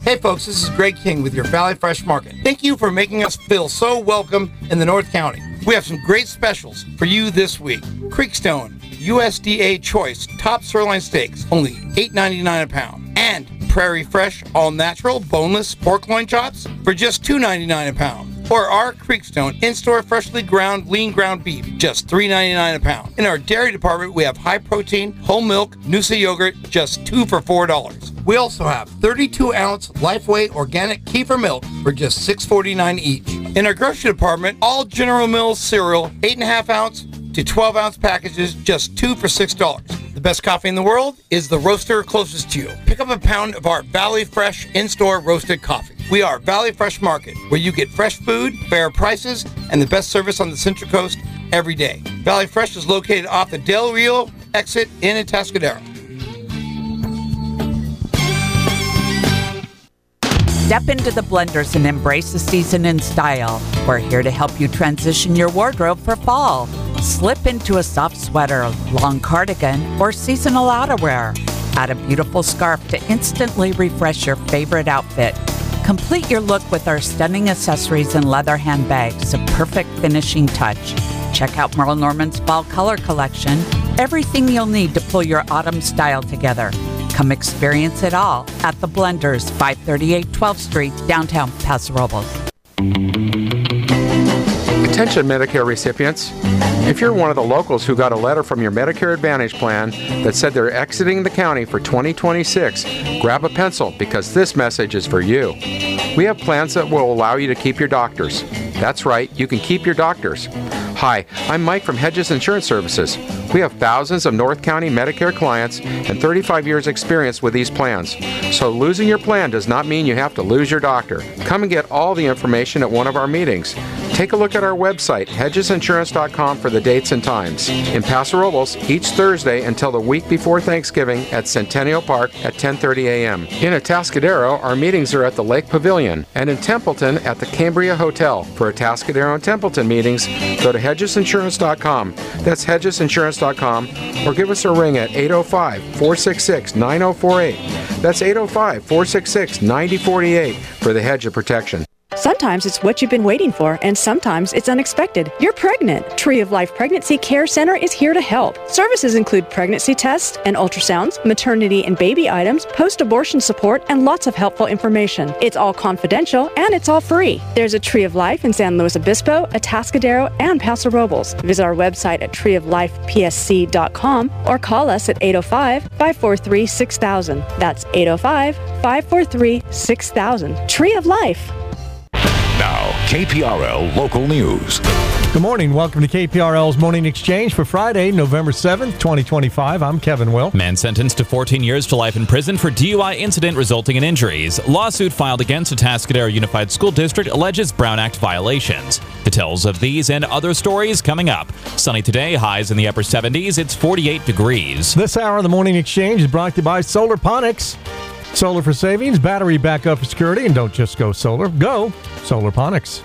Hey folks, this is Greg King with your Valley Fresh Market. Thank you for making us feel so welcome in the North County. We have some great specials for you this week. Creekstone, USDA Choice, top sirloin steaks, only $8.99 a pound. And Prairie Fresh, all natural, boneless pork loin chops for just $2.99 a pound. Or our Creekstone in-store freshly ground, lean ground beef, just $3.99 a pound. In our dairy department, we have high protein, whole milk, Noosa yogurt, just 2 for $4. We also have 32-ounce Lifeway organic kefir milk for just $6.49 each. In our grocery department, all General Mills cereal, 8.5-ounce to 12-ounce packages, just 2 for $6. The best coffee in the world is the roaster closest to you. Pick up a pound of our Valley Fresh in-store roasted coffee. We are Valley Fresh Market, where you get fresh food, fair prices, and the best service on the Central Coast every day. Valley Fresh is located off the Del Rio exit in Atascadero. Step into the Blenders and embrace the season in style. We're here to help you transition your wardrobe for fall. Slip into a soft sweater, long cardigan, or seasonal outerwear. Add a beautiful scarf to instantly refresh your favorite outfit. Complete your look with our stunning accessories and leather handbags, a perfect finishing touch. Check out Merle Norman's Fall Color Collection. Everything you'll need to pull your autumn style together. Come experience it all at The Blenders, 538 12th Street, downtown Paso Robles. Attention Medicare recipients. If you're one of the locals who got a letter from your Medicare Advantage plan that said they're exiting the county for 2026, grab a pencil because this message is for you. We have plans that will allow you to keep your doctors. That's right, you can keep your doctors. Hi, I'm Mike from Hedges Insurance Services. We have thousands of North County Medicare clients and 35 years experience with these plans. So losing your plan does not mean you have to lose your doctor. Come and get all the information at one of our meetings. Take a look at our website, hedgesinsurance.com, for the dates and times. In Paso Robles, each Thursday until the week before Thanksgiving at Centennial Park at 10:30 a.m. In Atascadero, our meetings are at the Lake Pavilion, and in Templeton at the Cambria Hotel. For Atascadero and Templeton meetings, go to hedgesinsurance.com. That's hedgesinsurance.com, or give us a ring at 805-466-9048. That's 805-466-9048 for the Hedge of Protection. Sometimes it's what you've been waiting for, and sometimes it's unexpected. You're pregnant. Tree of Life Pregnancy Care Center is here to help. Services include pregnancy tests and ultrasounds, maternity and baby items, post-abortion support, and lots of helpful information. It's all confidential, and it's all free. There's a Tree of Life in San Luis Obispo, Atascadero, and Paso Robles. Visit our website at treeoflifepsc.com or call us at 805-543-6000. That's 805-543-6000. Tree of Life. Now, KPRL Local News. Good morning. Welcome to KPRL's Morning Exchange for Friday, November 7th, 2025. I'm Kevin Will. Man sentenced to 14 years to life in prison for DUI incident resulting in injuries. Lawsuit filed against Atascadero Unified School District alleges Brown Act violations. Details of these and other stories coming up. Sunny today, highs in the upper 70s. It's 48 degrees. This hour of the Morning Exchange is brought to you by Solar Ponics. Solar for savings, battery backup for security, and don't just go solar, go Solar Ponics.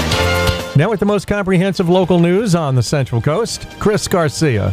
Now with the most comprehensive local news on the Central Coast, Chris Garcia.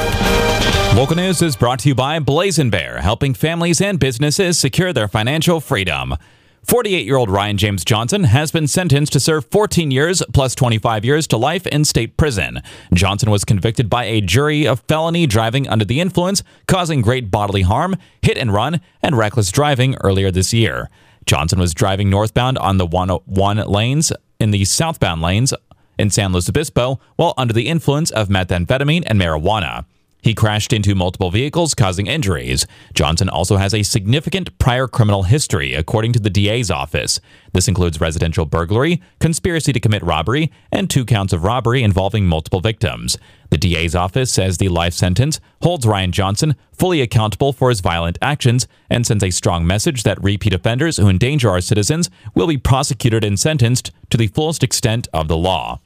Local news is brought to you by Blazin' Bear, helping families and businesses secure their financial freedom. 48-year-old Ryan James Johnson has been sentenced to serve 14 years plus 25 years to life in state prison. Johnson was convicted by a jury of felony driving under the influence, causing great bodily harm, hit and run, and reckless driving earlier this year. Johnson was driving northbound on the 101 lanes in the southbound lanes in San Luis Obispo while under the influence of methamphetamine and marijuana. He crashed into multiple vehicles, causing injuries. Johnson also has a significant prior criminal history, according to the DA's office. This includes residential burglary, conspiracy to commit robbery, and 2 counts of robbery involving multiple victims. The DA's office says the life sentence holds Ryan Johnson fully accountable for his violent actions and sends a strong message that repeat offenders who endanger our citizens will be prosecuted and sentenced to the fullest extent of the law.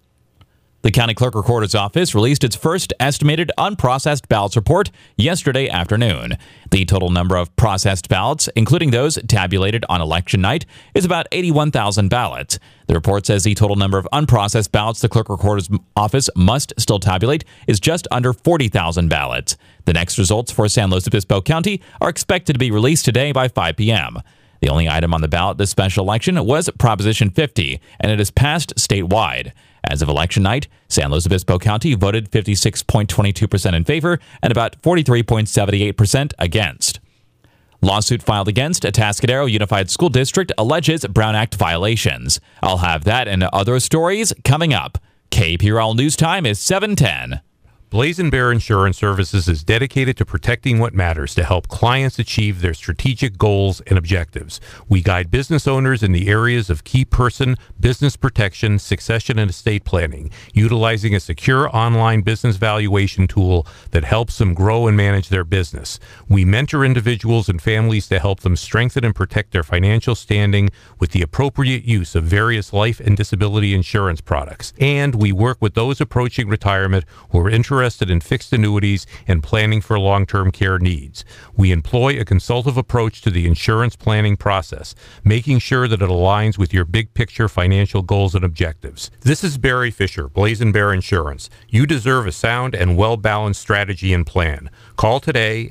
The County Clerk Recorder's Office released its first estimated unprocessed ballots report yesterday afternoon. The total number of processed ballots, including those tabulated on election night, is about 81,000 ballots. The report says the total number of unprocessed ballots the Clerk Recorder's Office must still tabulate is just under 40,000 ballots. The next results for San Luis Obispo County are expected to be released today by 5 p.m. The only item on the ballot this special election was Proposition 50, and it has passed statewide. As of election night, San Luis Obispo County voted 56.22% in favor and about 43.78% against. Lawsuit filed against Atascadero Unified School District alleges Brown Act violations. I'll have that and other stories coming up. KPRL News Time is 7:10. Blazing Bear Insurance Services is dedicated to protecting what matters to help clients achieve their strategic goals and objectives. We guide business owners in the areas of key person, business protection, succession, and estate planning, utilizing a secure online business valuation tool that helps them grow and manage their business. We mentor individuals and families to help them strengthen and protect their financial standing with the appropriate use of various life and disability insurance products. And we work with those approaching retirement who are interested in fixed annuities and planning for long-term care needs. We employ a consultative approach to the insurance planning process, making sure that it aligns with your big picture financial goals and objectives. This is Barry Fisher, Blazing Bear Insurance. You deserve a sound and well-balanced strategy and plan. Call today,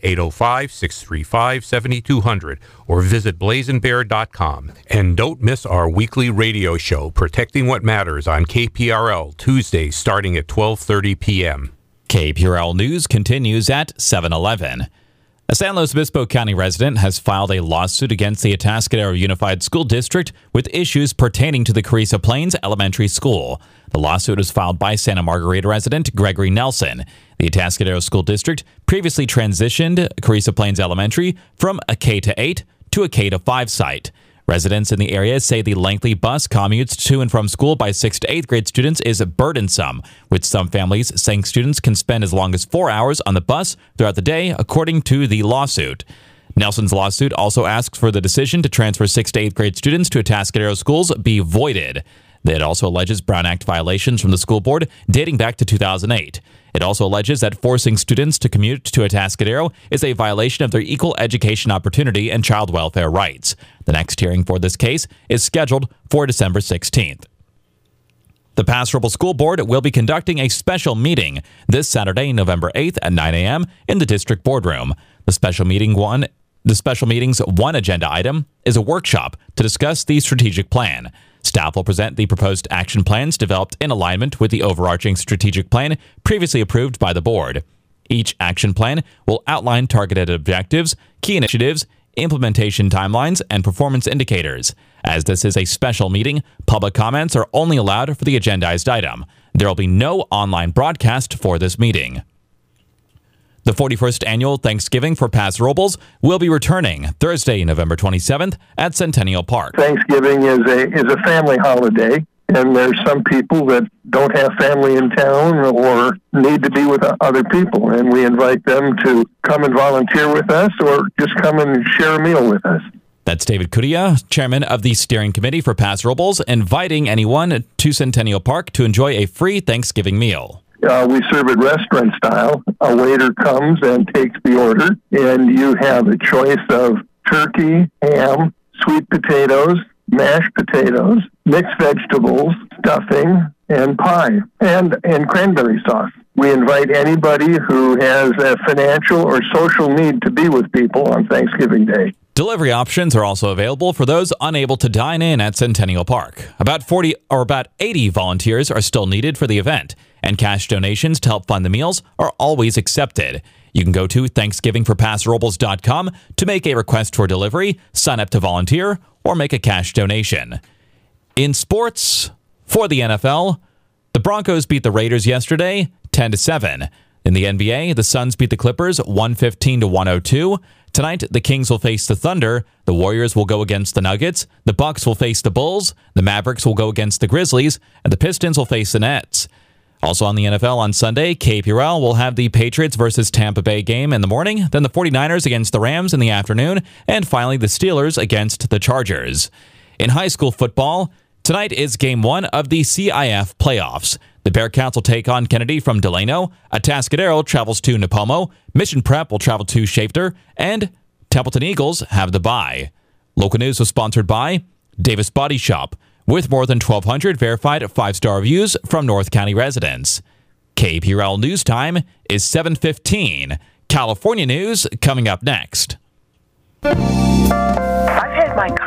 805-635-7200, or visit blazingbear.com. And don't miss our weekly radio show, Protecting What Matters, on KPRL, Tuesdays starting at 12:30 p.m. KPRL News continues at 7:11. A San Luis Obispo County resident has filed a lawsuit against the Atascadero Unified School District with issues pertaining to the Carrizo Plains Elementary School. The lawsuit was filed by Santa Margarita resident Gregory Nelson. The Atascadero School District previously transitioned Carrizo Plains Elementary from a K-8 to a K-5 site. Residents in the area say the lengthy bus commutes to and from school by 6th to 8th grade students is burdensome, with some families saying students can spend as long as 4 hours on the bus throughout the day, according to the lawsuit. Nelson's lawsuit also asks for the decision to transfer 6th to 8th grade students to Atascadero schools be voided. It also alleges Brown Act violations from the school board dating back to 2008. It also alleges that forcing students to commute to Atascadero is a violation of their equal education opportunity and child welfare rights. The next hearing for this case is scheduled for December 16th. The Pass Roble School Board will be conducting a special meeting this Saturday, November 8th at 9 a.m. in the district boardroom. The special meeting's one agenda item is a workshop to discuss the strategic plan. Staff will present the proposed action plans developed in alignment with the overarching strategic plan previously approved by the board. Each action plan will outline targeted objectives, key initiatives, implementation timelines, and performance indicators. As this is a special meeting, public comments are only allowed for the agendized item. There will be no online broadcast for this meeting. The 41st Annual Thanksgiving for Pass Robles will be returning Thursday, November 27th at Centennial Park. Thanksgiving is a family holiday, and there's some people that don't have family in town or need to be with other people, and we invite them to come and volunteer with us or just come and share a meal with us. That's David Cudia, chairman of the steering committee for Pass Robles, inviting anyone to Centennial Park to enjoy a free Thanksgiving meal. We serve it restaurant style. A waiter comes and takes the order, and you have a choice of turkey, ham, sweet potatoes, mashed potatoes, mixed vegetables, stuffing, and pie, and cranberry sauce. We invite anybody who has a financial or social need to be with people on Thanksgiving Day. Delivery options are also available for those unable to dine in at Centennial Park. About 80 volunteers are still needed for the event, and cash donations to help fund the meals are always accepted. You can go to thanksgivingforpassrobles.com to make a request for delivery, sign up to volunteer, or make a cash donation. In sports, for the NFL, the Broncos beat the Raiders yesterday 10-7. In the NBA, the Suns beat the Clippers 115-102. Tonight, the Kings will face the Thunder, the Warriors will go against the Nuggets, the Bucks will face the Bulls, the Mavericks will go against the Grizzlies, and the Pistons will face the Nets. Also on the NFL on Sunday, KPRL will have the Patriots versus Tampa Bay game in the morning, then the 49ers against the Rams in the afternoon, and finally the Steelers against the Chargers. In high school football, tonight is Game 1 of the CIF playoffs. The Bearcats will take on Kennedy from Delano. Atascadero travels to Napomo. Mission Prep will travel to Shafter. And Templeton Eagles have the bye. Local news was sponsored by Davis Body Shop, with more than 1,200 verified 5-star reviews from North County residents. KPRL News Time is 7:15. California news coming up next. I've had my car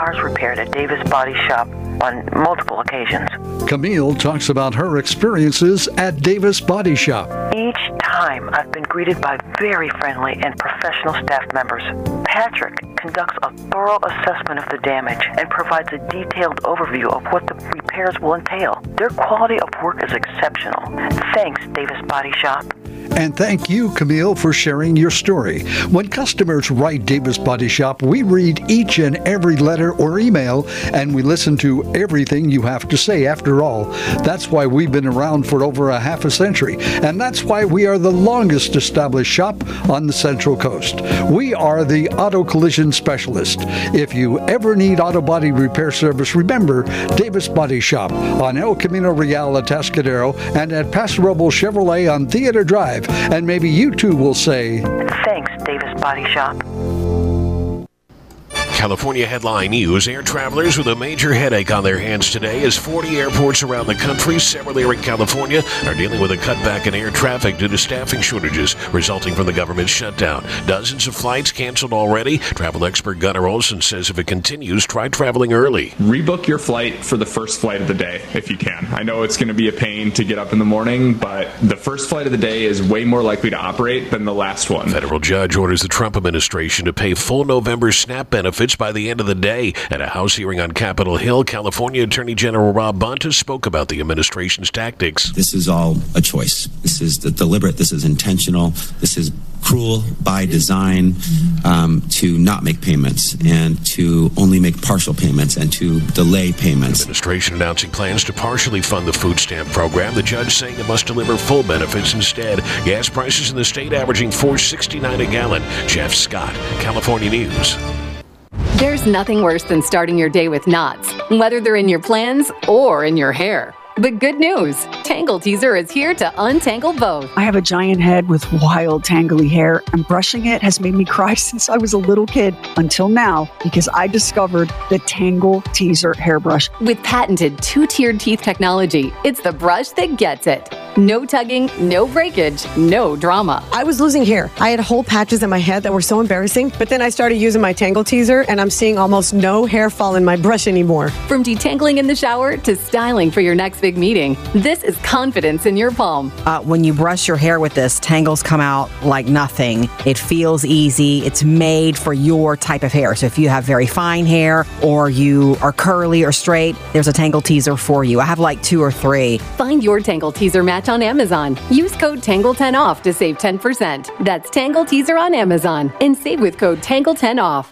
cars repaired at Davis Body Shop on multiple occasions. Camille talks about her experiences at Davis Body Shop. Each time I've been greeted by very friendly and professional staff members. Patrick conducts a thorough assessment of the damage and provides a detailed overview of what the repairs will entail. Their quality of work is exceptional. Thanks, Davis Body Shop. And thank you, Camille, for sharing your story. When customers write Davis Body Shop, we read each and every letter or email, and we listen to everything you have to say. After all, that's why we've been around for over a half a century, and that's why we are the longest established shop on the Central Coast. We are the auto collision specialist. If you ever need auto body repair service, remember Davis Body Shop on El Camino Real Atascadero and at Paso Robles Chevrolet on Theater Drive. And maybe you too will say, thanks, Davis Body Shop. California headline news. Air travelers with a major headache on their hands today as 40 airports around the country, several here in California, are dealing with a cutback in air traffic due to staffing shortages resulting from the government shutdown. Dozens of flights canceled already. Travel expert Gunnar Olson says if it continues, try traveling early. Rebook your flight for the first flight of the day if you can. I know it's going to be a pain to get up in the morning, but the first flight of the day is way more likely to operate than the last one. Federal judge orders the Trump administration to pay full November SNAP benefits by the end of the day. At a House hearing on Capitol Hill, California Attorney General Rob Bonta spoke about the administration's tactics. This is all a choice. This is deliberate. This is intentional. This is cruel by design to not make payments and to only make partial payments and to delay payments. The administration announcing plans to partially fund the food stamp program. The judge saying it must deliver full benefits instead. Gas prices in the state averaging $4.69 a gallon. Jeff Scott, California News. There's nothing worse than starting your day with knots, whether they're in your plans or in your hair. But good news, Tangle Teaser is here to untangle both. I have a giant head with wild tangly hair, and brushing it has made me cry since I was a little kid until now because I discovered the Tangle Teaser hairbrush. With patented two-tiered teeth technology, it's the brush that gets it. No tugging, no breakage, no drama. I was losing hair. I had whole patches in my head that were so embarrassing, but then I started using my Tangle Teaser, and I'm seeing almost no hair fall in my brush anymore. From detangling in the shower to styling for your next big meeting, this is confidence in your palm. When you brush your hair with this, tangles come out like nothing. It feels easy. It's made for your type of hair. So if you have very fine hair or you are curly or straight, there's a Tangle Teaser for you. I have like 2 or 3. Find your Tangle Teaser match on Amazon. Use code TANGLE10OFF to save 10%. That's Tangle Teaser on Amazon and save with code TANGLE10OFF.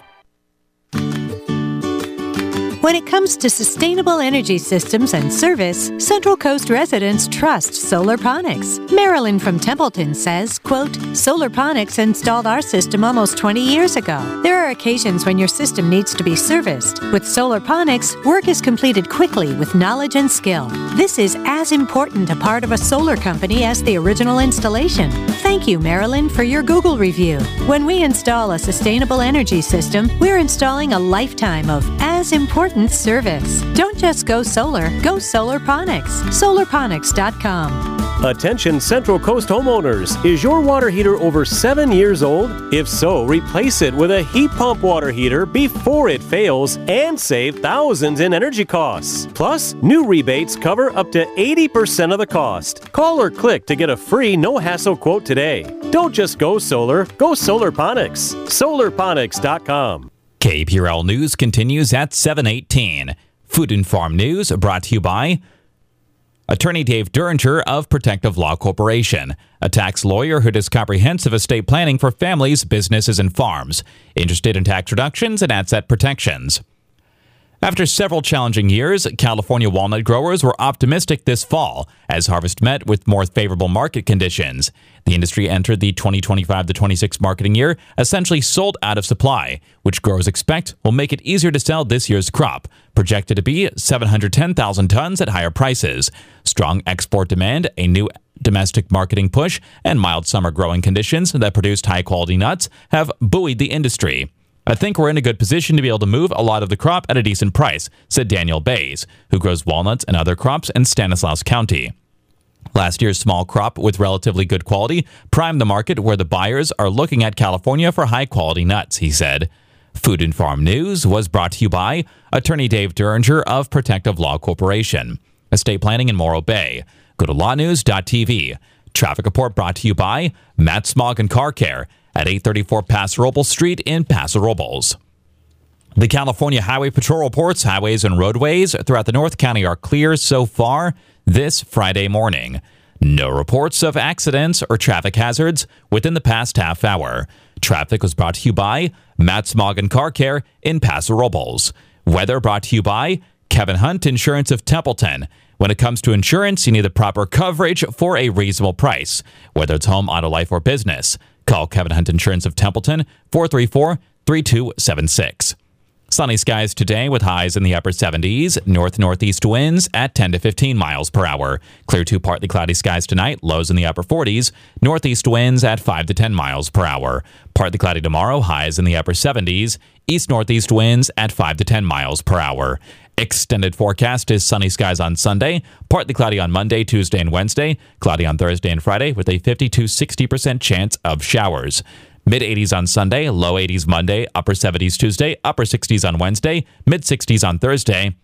When it comes to sustainable energy systems and service, Central Coast residents trust Solarponics. Marilyn from Templeton says, quote, Solarponics installed our system almost 20 years ago. There are occasions when your system needs to be serviced. With Solarponics, work is completed quickly with knowledge and skill. This is as important a part of a solar company as the original installation. Thank you, Marilyn, for your Google review. When we install a sustainable energy system, we're installing a lifetime of as important service. Don't just go solar, go Solarponics. Solarponics.com. Attention Central Coast homeowners. Is your water heater over 7 years old? If so, replace it with a heat pump water heater before it fails and save thousands in energy costs. Plus, new rebates cover up to 80% of the cost. Call or click to get a free no-hassle quote today. Don't just go solar, go Solarponics. Solarponics.com. KPRL News continues at 7:18. Food and Farm News brought to you by Attorney Dave Duringer of Protective Law Corporation, a tax lawyer who does comprehensive estate planning for families, businesses, and farms. Interested in tax reductions and asset protections. After several challenging years, California walnut growers were optimistic this fall as harvest met with more favorable market conditions. The industry entered the 2025-26 marketing year essentially sold out of supply, which growers expect will make it easier to sell this year's crop, projected to be 710,000 tons at higher prices. Strong export demand, a new domestic marketing push, and mild summer growing conditions that produced high-quality nuts have buoyed the industry. I think we're in a good position to be able to move a lot of the crop at a decent price, said Daniel Bays, who grows walnuts and other crops in Stanislaus County. Last year's small crop with relatively good quality primed the market where the buyers are looking at California for high-quality nuts, he said. Food and Farm News was brought to you by Attorney Dave Duringer of Protective Law Corporation. Estate planning in Morro Bay. Go to lawnews.tv. Traffic report brought to you by Matt Smog and Car Care at 834 Paso Robles Street in Paso Robles. The California Highway Patrol reports highways and roadways throughout the North County are clear so far this Friday morning. No reports of accidents or traffic hazards within the past half hour. Traffic was brought to you by Matt Smog and Car Care in Paso Robles. Weather brought to you by Kevin Hunt Insurance of Templeton. When it comes to insurance, you need the proper coverage for a reasonable price, whether it's home, auto, life, or business. Call Kevin Hunt Insurance of Templeton, 434-3276. Sunny skies today with highs in the upper 70s, north-northeast winds at 10 to 15 miles per hour. Clear to partly cloudy skies tonight, lows in the upper 40s, northeast winds at 5 to 10 miles per hour. Partly cloudy tomorrow, highs in the upper 70s, east-northeast winds at 5 to 10 miles per hour. Extended forecast is sunny skies on Sunday, partly cloudy on Monday, Tuesday, and Wednesday, cloudy on Thursday and Friday with a 50 to 60% chance of showers. Mid-80s on Sunday, low 80s Monday, upper 70s Tuesday, upper 60s on Wednesday, mid-60s on Thursday,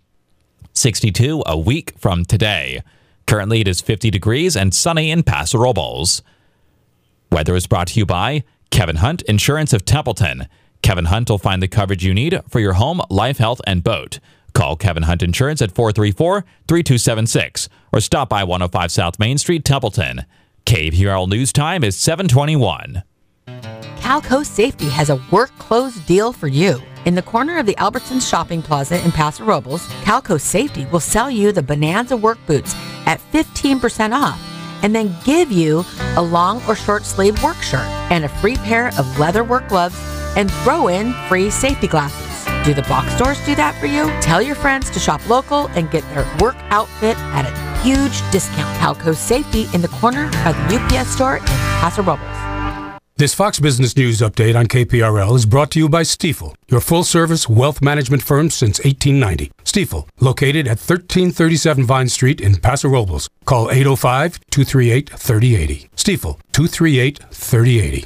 62 a week from today. Currently, it is 50 degrees and sunny in Paso Robles. Weather is brought to you by Kevin Hunt Insurance of Templeton. Kevin Hunt will find the coverage you need for your home, life, health, and boat. Call Kevin Hunt Insurance at 434-3276 or stop by 105 South Main Street, Templeton. KPRL News Time is 7:21. Calco Safety has a work clothes deal for you. In the corner of the Albertsons Shopping Plaza in Paso Robles, Calco Safety will sell you the Bonanza work boots at 15% off and then give you a long or short sleeve work shirt and a free pair of leather work gloves and throw in free safety glasses. Do the box stores do that for you? Tell your friends to shop local and get their work outfit at a huge discount. Calco Safety in the corner of the UPS store in Paso Robles. This Fox Business News update on KPRL is brought to you by Stifel, your full-service wealth management firm since 1890. Stifel, located at 1337 Vine Street in Paso Robles. Call 805-238-3080. Stifel, 238-3080.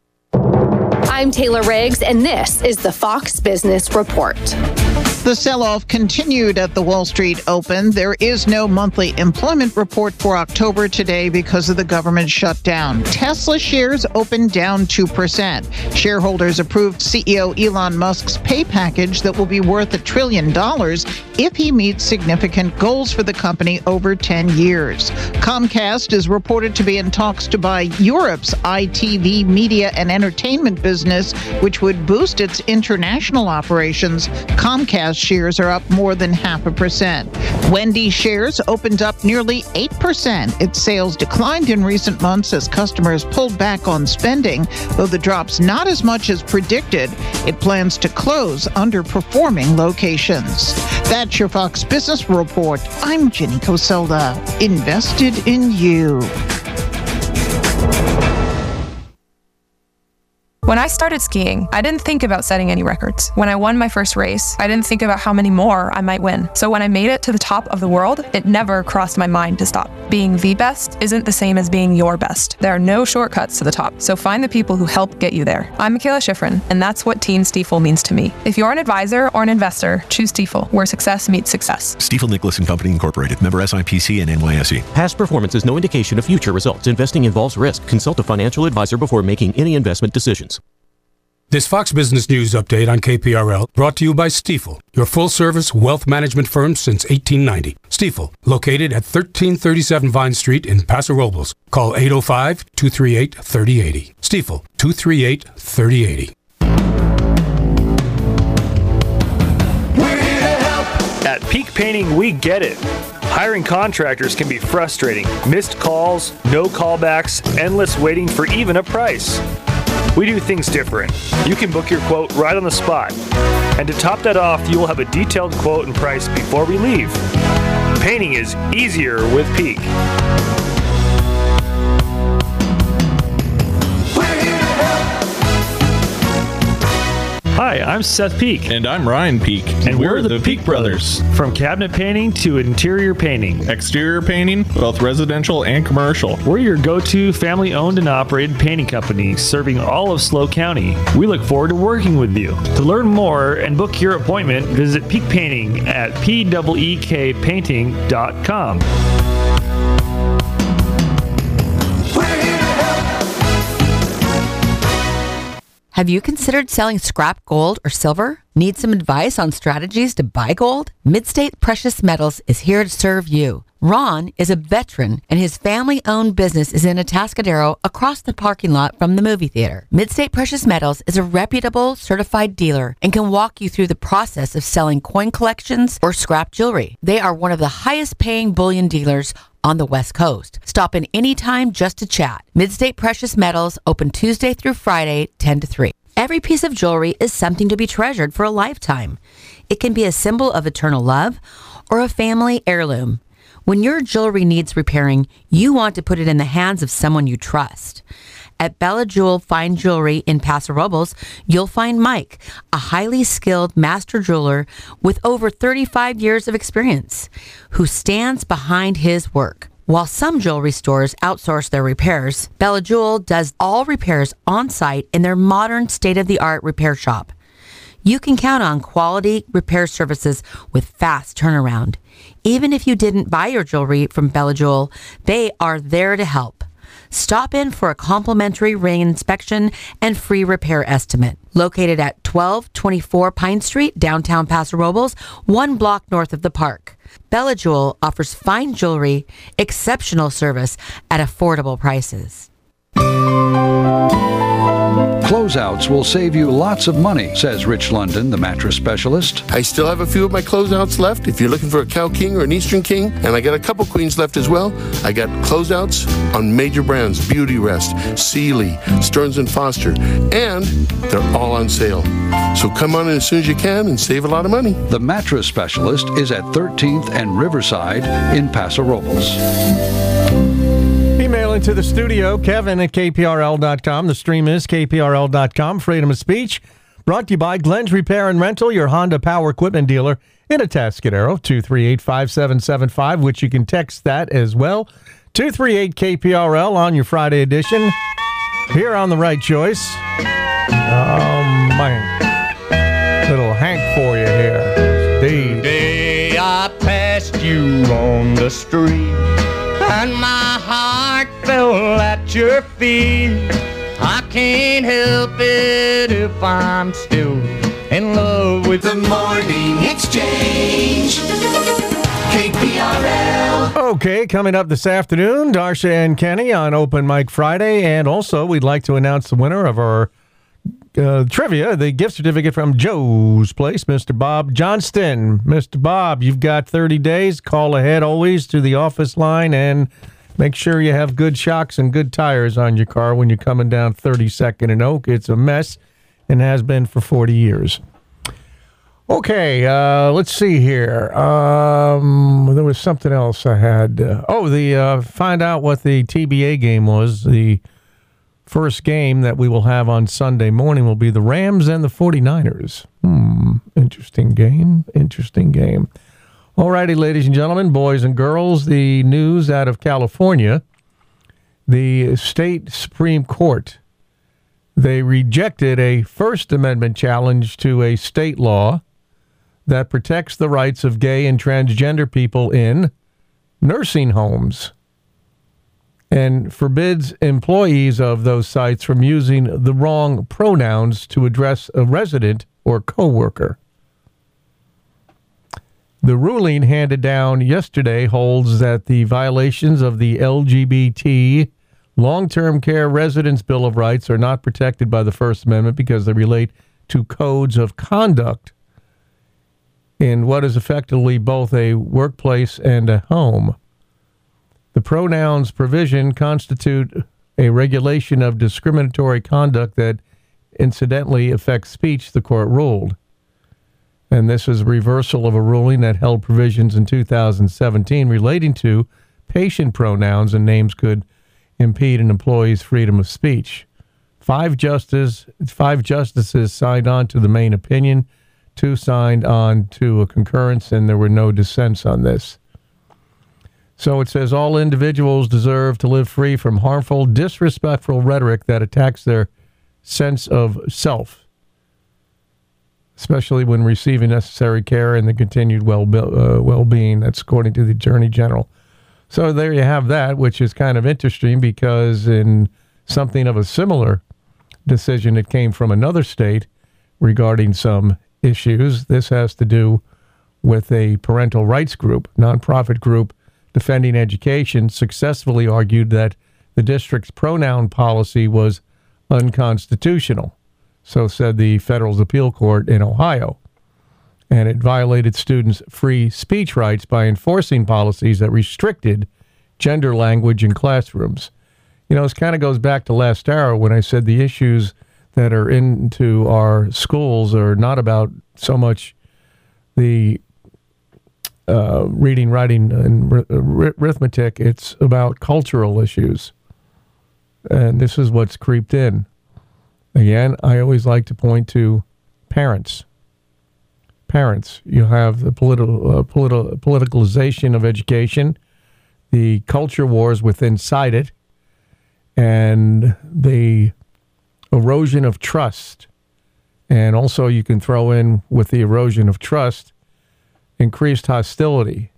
I'm Taylor Riggs, and this is the Fox Business Report. The sell-off continued at the Wall Street Open. There is no monthly employment report for October today because of the government shutdown. Tesla shares opened down 2%. Shareholders approved CEO Elon Musk's pay package that will be worth $1 trillion if he meets significant goals for the company over 10 years. Comcast is reported to be in talks to buy Europe's ITV media and entertainment business, which would boost its international operations. Comcast shares are up more than 0.5%. Wendy's shares opened up nearly 8%. Its sales declined in recent months as customers pulled back on spending, though the drop's not as much as predicted. It plans to close underperforming locations. That's your Fox Business Report. I'm Jenny Coselda. Invested in you. When I started skiing, I didn't think about setting any records. When I won my first race, I didn't think about how many more I might win. So when I made it to the top of the world, it never crossed my mind to stop. Being the best isn't the same as being your best. There are no shortcuts to the top, so find the people who help get you there. I'm Michaela Schifrin, and that's what Team Stifel means to me. If you're an advisor or an investor, choose Stifel, where success meets success. Stifel Nicholas & Company Incorporated, member SIPC and NYSE. Past performance is no indication of future results. Investing involves risk. Consult a financial advisor before making any investment decisions. This Fox Business News update on KPRL brought to you by Stifel, your full-service wealth management firm since 1890. Stifel, located at 1337 Vine Street in Paso Robles. Call 805-238-3080. Stifel, 238-3080. At Peak Painting, we get it. Hiring contractors can be frustrating. Missed calls, no callbacks, endless waiting for even a price. We do things different. You can book your quote right on the spot. And to top that off, you will have a detailed quote and price before we leave. Painting is easier with Peak. Hi, I'm Seth Peak. And I'm Ryan Peak. And we're the Peak Brothers. From cabinet painting to interior painting. Exterior painting, both residential and commercial. We're your go-to family-owned and operated painting company serving all of SLO County. We look forward to working with you. To learn more and book your appointment, visit Peak Painting at peekpainting.com. Have you considered selling scrap gold or silver? Need some advice on strategies to buy gold? Midstate Precious Metals is here to serve you. Ron is a veteran, and his family-owned business is in Atascadero across the parking lot from the movie theater. Midstate Precious Metals is a reputable, certified dealer and can walk you through the process of selling coin collections or scrap jewelry. They are one of the highest-paying bullion dealers on the West Coast. Stop in anytime just to chat. Midstate Precious Metals, open Tuesday through Friday, 10 to 3. Every piece of jewelry is something to be treasured for a lifetime. It can be a symbol of eternal love or a family heirloom. When your jewelry needs repairing, you want to put it in the hands of someone you trust. At Bella Jewel Fine Jewelry in Paso Robles, you'll find Mike, a highly skilled master jeweler with over 35 years of experience, who stands behind his work. While some jewelry stores outsource their repairs, Bella Jewel does all repairs on site in their modern state-of-the-art repair shop. You can count on quality repair services with fast turnaround. Even if you didn't buy your jewelry from Bella Jewel, they are there to help. Stop in for a complimentary ring inspection and free repair estimate. Located at 1224 Pine Street, downtown Paso Robles, 1 block north of the park. Bella Jewel offers fine jewelry, exceptional service at affordable prices. Closeouts will save you lots of money, says Rich London, the mattress specialist. I still have a few of my closeouts left. If you're looking for a Cow King or an Eastern King, and I got a couple queens left as well, I got closeouts on major brands, Beauty Rest, Sealy, Stearns & Foster, and they're all on sale. So come on in as soon as you can and save a lot of money. The mattress specialist is at 13th and Riverside in Paso Robles. Email into the studio, Kevin at KPRL.com. The stream is KPRL.com. Freedom of speech. Brought to you by Glenn's Repair and Rental, your Honda power equipment dealer in Atascadero, 238-5775, which you can text that as well. 238-KPRL on your Friday edition. Here on The Right Choice. Little Hank for you here. Steve. Day I passed you on the street, and my heart fell at your feet. I can't help it if I'm still in love with the Morning Exchange. KPRL. Okay, coming up this afternoon, Darsha and Kenny on Open Mic Friday. And also, we'd like to announce the winner of our trivia, the gift certificate from Joe's Place, Mr. Bob Johnston. Mr. Bob, you've got 30 days. Call ahead always to the office line and make sure you have good shocks and good tires on your car when you're coming down 32nd and Oak. It's a mess and has been for 40 years. Okay, let's see here. There was something else I had. Find out what the TBA game was. The first game that we will have on Sunday morning will be the Rams and the 49ers. Interesting game. All righty, ladies and gentlemen, boys and girls, the news out of California. The state Supreme Court, they rejected a First Amendment challenge to a state law that protects the rights of gay and transgender people in nursing homes and forbids employees of those sites from using the wrong pronouns to address a resident or coworker. The ruling handed down yesterday holds that the violations of the LGBT Long-Term Care Residents Bill of Rights are not protected by the First Amendment because they relate to codes of conduct in what is effectively both a workplace and a home. The pronouns provision constitute a regulation of discriminatory conduct that incidentally affects speech, the court ruled. And this is a reversal of a ruling that held provisions in 2017 relating to patient pronouns and names could impede an employee's freedom of speech. 5 justices signed on to the main opinion, 2 signed on to a concurrence, and there were no dissents on this. So it says all individuals deserve to live free from harmful, disrespectful rhetoric that attacks their sense of self, especially when receiving necessary care and the continued well-being. That's according to the Attorney General. So there you have that, which is kind of interesting because in something of a similar decision that came from another state regarding some issues, this has to do with a parental rights group, nonprofit group, Defending Education, successfully argued that the district's pronoun policy was unconstitutional. So said the Federal Appeal Court in Ohio. And it violated students' free speech rights by enforcing policies that restricted gender language in classrooms. You know, this kind of goes back to last hour when I said the issues that are into our schools are not about so much the reading, writing, and arithmetic. It's about cultural issues. And this is what's creeped in. Again, I always like to point to parents. Parents, you have the politicalization of education, the culture wars inside it, and the erosion of trust. And also you can throw in with the erosion of trust, increased hostility.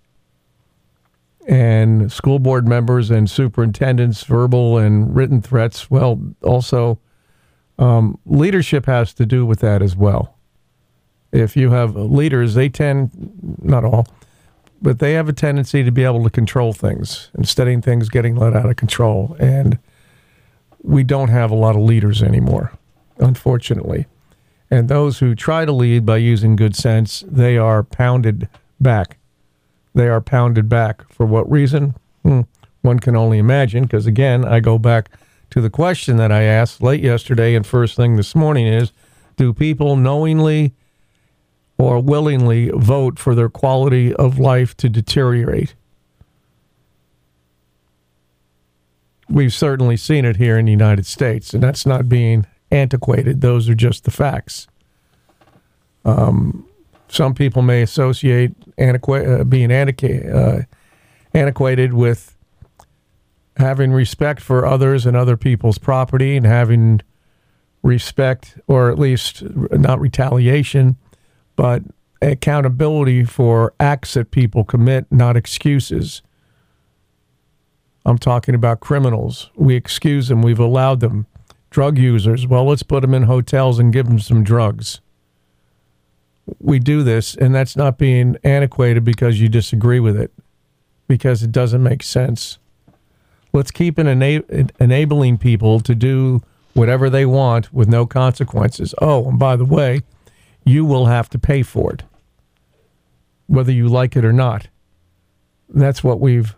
And school board members and superintendents, verbal and written threats, well, also leadership has to do with that as well. If you have leaders, they tend, not all, but they have a tendency to be able to control things instead of things getting let out of control. And we don't have a lot of leaders anymore, unfortunately. And those who try to lead by using good sense, they are pounded back. They are pounded back. For what reason? One can only imagine, because again, I go back to the question that I asked late yesterday and first thing this morning is, do people knowingly or willingly vote for their quality of life to deteriorate? We've certainly seen it here in the United States, and that's not being antiquated. Those are just the facts. Some people may associate being antiquated with having respect for others and other people's property and having respect, or at least not retaliation, but accountability for acts that people commit, not excuses. I'm talking about criminals. We excuse them. We've allowed them. Drug users, well, let's put them in hotels and give them some drugs. We do this, and that's not being antiquated because you disagree with it, because it doesn't make sense. Let's keep enabling people to do whatever they want with no consequences. Oh, and by the way, you will have to pay for it, whether you like it or not. That's what we've...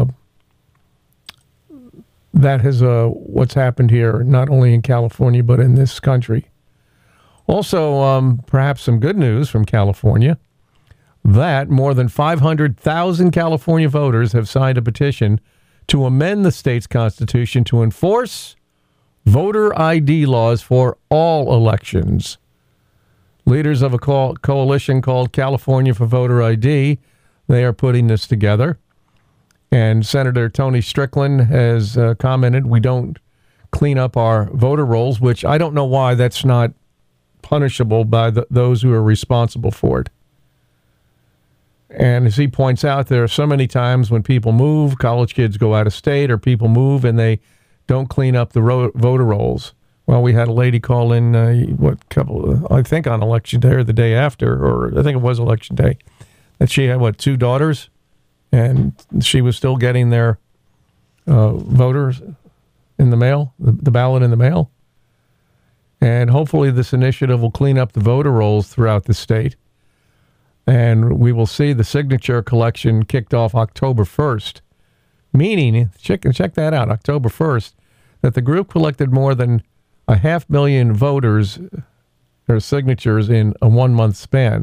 that is what's happened here, not only in California, but in this country. Also, perhaps some good news from California, that more than 500,000 California voters have signed a petition to amend the state's constitution to enforce voter ID laws for all elections. Leaders of a coalition called California for Voter ID, they are putting this together. And Senator Tony Strickland has commented, we don't clean up our voter rolls, which I don't know why that's not punishable by those who are responsible for it. And as he points out, there are so many times when people move, college kids go out of state, or people move and they don't clean up the voter rolls. Well, we had a lady call in, I think on election day or the day after, or I think it was election day, that she had, 2 daughters? And she was still getting their voters in the mail, the ballot in the mail. And hopefully this initiative will clean up the voter rolls throughout the state. And we will see the signature collection kicked off October 1st, meaning, check that out, October 1st, that the group collected more than 500,000 voters, or signatures, in a 1-month span.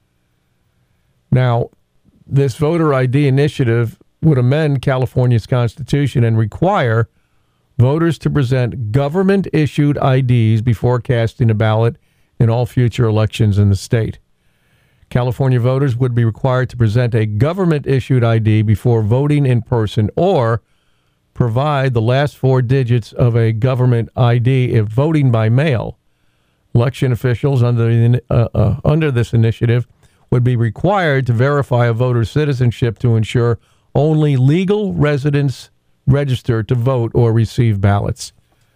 Now, this voter ID initiative would amend California's constitution and require voters to present government-issued IDs before casting a ballot in all future elections in the state. California voters would be required to present a government-issued ID before voting in person or provide the last 4 digits of a government ID if voting by mail. Election officials under this initiative would be required to verify a voter's citizenship to ensure only legal residents register to vote or receive ballots.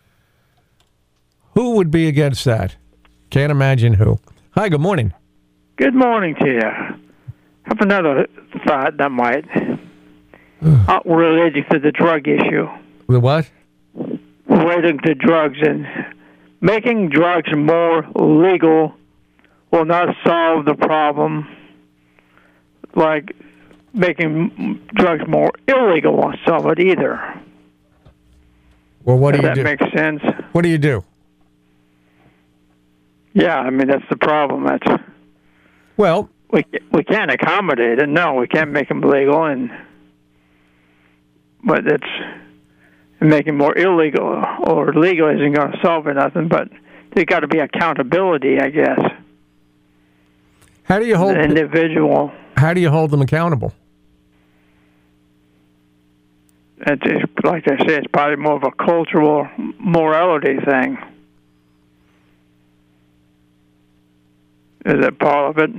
Who would be against that? Can't imagine who. Hi, good morning. Good morning to you. Have another thought that might relating to the drug issue. The what? Relating to drugs, and making drugs more legal will not solve the problem. Like making drugs more illegal won't solve it either. Well, what do you do? Does that make sense? What do you do? Yeah, I mean, that's the problem. Well, we can't accommodate it. No, we can't make them legal, but it's making more illegal or legal isn't going to solve it nothing. But there's got to be accountability, I guess. How do you hold the individual? How do you hold them accountable? It's like I say, it's probably more of a cultural morality thing. Is that part of it?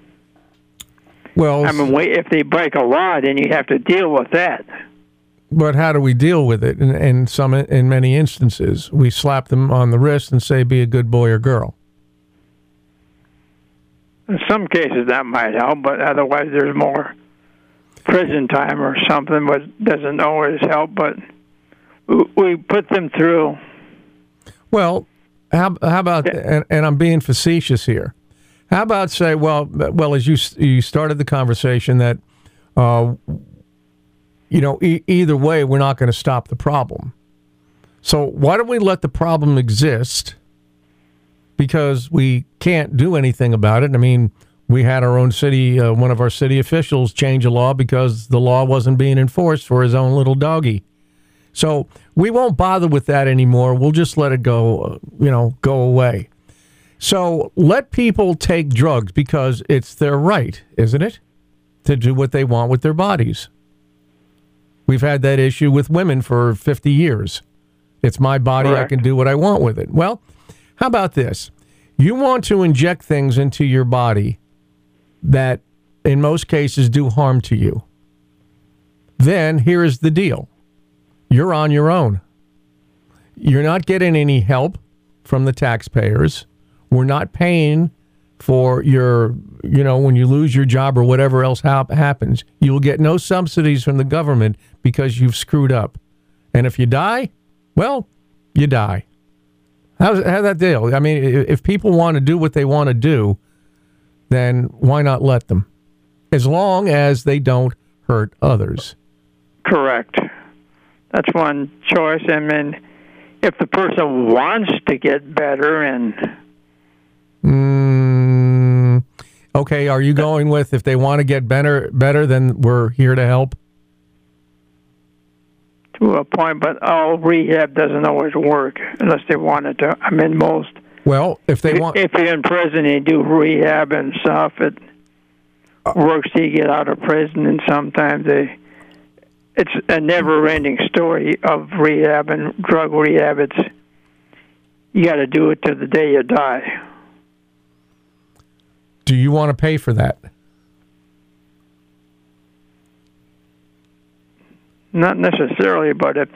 Well, I mean, if they break a law, then you have to deal with that. But how do we deal with it? In many instances, we slap them on the wrist and say, "Be a good boy or girl." In some cases, that might help, but otherwise, there's more prison time or something, but doesn't always help. But we put them through. Well, how about? And I'm being facetious here. How about say, well, as you started the conversation that, either way, we're not going to stop the problem. So why don't we let the problem exist? Because we can't do anything about it. I mean, we had our own city, one of our city officials change a law because the law wasn't being enforced for his own little doggy. So we won't bother with that anymore. We'll just let it go, go away. So let people take drugs because it's their right, isn't it, to do what they want with their bodies. We've had that issue with women for 50 years. It's my body. Correct. I can do what I want with it. Well, how about this? You want to inject things into your body that in most cases do harm to you. Then here is the deal. You're on your own. You're not getting any help from the taxpayers. We're not paying for your, when you lose your job or whatever else happens. You will get no subsidies from the government because you've screwed up. And if you die, well, you die. How's that deal? I mean, if people want to do what they want to do, then why not let them? As long as they don't hurt others. Correct. That's one choice. I mean, if the person wants to get better and... Okay, are you going with if they want to get better, then we're here to help? To a point, but all rehab doesn't always work unless they want it to. I mean, most. Well, if you're in prison, you do rehab and stuff. It works till you get out of prison, and sometimes it's a never-ending story of rehab and drug rehab. You got to do it to the day you die. Do you want to pay for that? Not necessarily, but if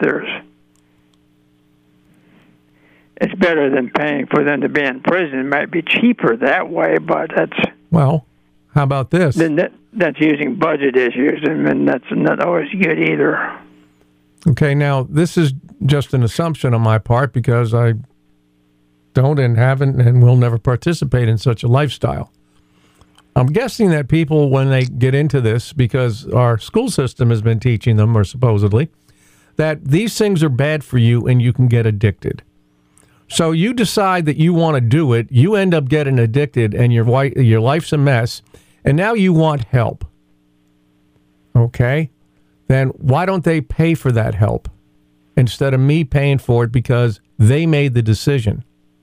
it's better than paying for them to be in prison. It might be cheaper that way, but that's... Well, how about this? Then that's using budget issues, and that's not always good either. Okay, now, this is just an assumption on my part because I don't and haven't and will never participate in such a lifestyle. I'm guessing that people, when they get into this, because our school system has been teaching them, or supposedly, that these things are bad for you and you can get addicted. So you decide that you want to do it, you end up getting addicted, and your life's a mess, and now you want help. Okay? Then why don't they pay for that help? instead of me paying for it because they made the decision.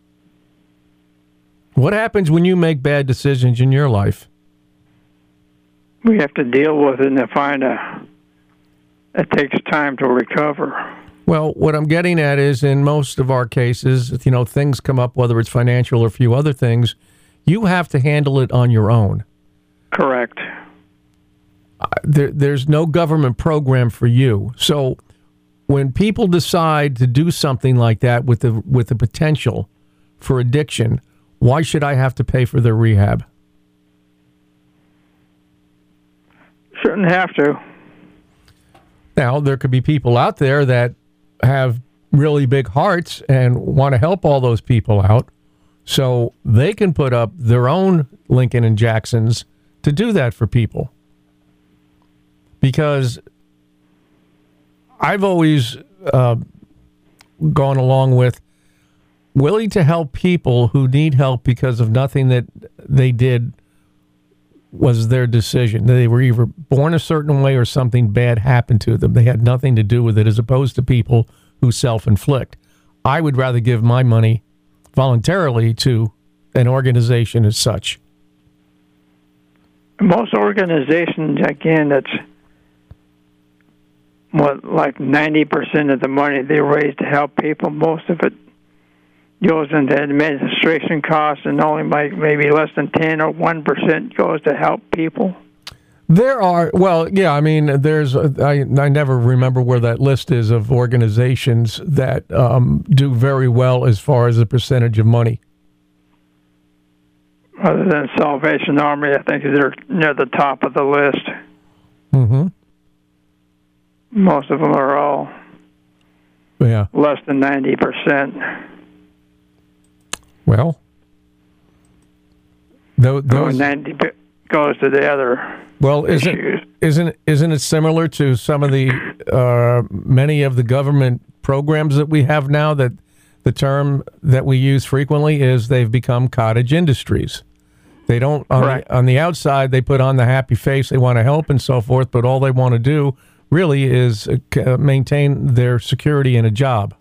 What happens when you make bad decisions in your life? We have to deal with it and find it takes time to recover. Well, what I'm getting at is in most of our cases, things come up, whether it's financial or a few other things, you have to handle it on your own. Correct. There's no government program for you. So when people decide to do something like that with the potential for addiction, why should I have to pay for their rehab? Shouldn't have to. Now, there could be people out there that have really big hearts and want to help all those people out, so they can put up their own Lincoln and Jacksons to do that for people. Because I've always gone along with willing to help people who need help because of nothing that they did was their decision. They were either born a certain way or something bad happened to them. They had nothing to do with it, as opposed to people who self-inflict. I would rather give my money voluntarily to an organization as such. Most organizations, again, that's like 90% of the money they raise to help people. Most of it goes into administration costs, and only maybe less than 10 or 1% goes to help people. There are, I never remember where that list is of organizations that do very well as far as the percentage of money. Other than Salvation Army, I think they're near the top of the list. Mm-hmm. Most of them are all less than 90%. Well, those 90 goes to the other. Well, isn't it similar to some of the many of the government programs that we have now, that the term that we use frequently is they've become cottage industries? They don't on the outside they put on the happy face, they want to help and so forth, but all they want to do really is maintain their security in a job.